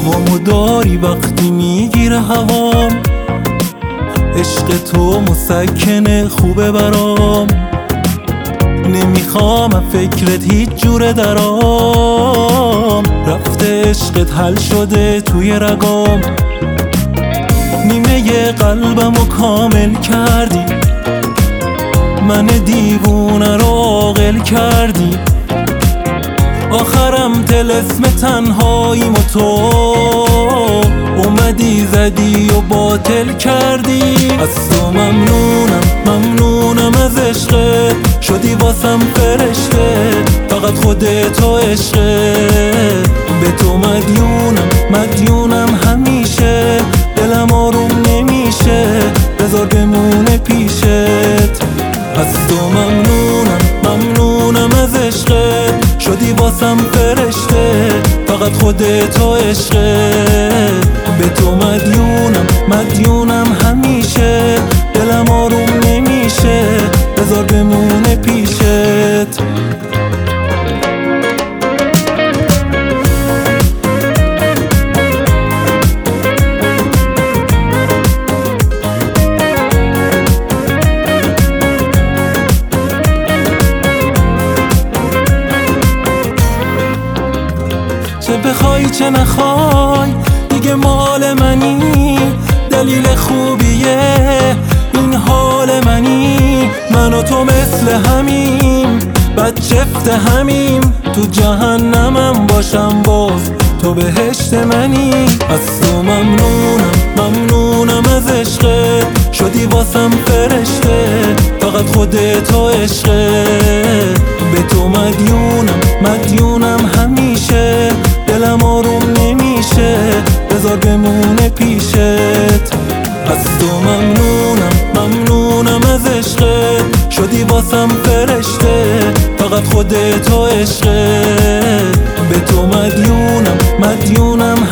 هوامو داری وقتی میگیره هوام، عشق تو مسکنه خوبه برام، نمیخوام فکرت هیچ جوره درام، رفته عشقت حل شده توی رگام، نیمه قلبمو کامل کردی، من دیوونه رو عاقل کردی، آخرم طلسم تنهاییم و تو اومدی زدی و باطل کردی. از تو ممنونم ممنونم از عشقت، شدی واسم فرشته، فقط خودت و عشقت، به تو مدیونم همیشه، دلم آروم نمیشه بذار بمونه پیشت. از تو ممنونم از عشقت، شدی واسم فرشته، فقط خودت و عشقت، به تو مدیونم همیشه، دلم آروم نمیشه بذار بمونه پیشت. چه بخوای چه نخوای دیگه مال منی، دلیل خوبیه این حال منی، من و تو مثل همیم بدجفت همیم، تو جهنمم باشم باز تو بهشت منی. از تو ممنونم از عشقت، شدی واسم فرشته، فقط خودت و عشقت، به تو مدیونم همیشه، دلم آروم نمیشه بذار بمونه پیشت. از تو ممنونم از عشقت، شدی واسم فرشته، فقط خودت و عشقت، به تو مدیونم